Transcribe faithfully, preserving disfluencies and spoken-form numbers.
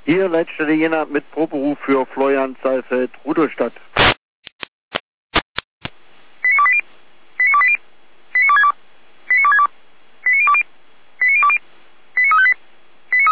Hier letzte Jena mit Proberuf für Florian Saalfeld, Rudolstadt.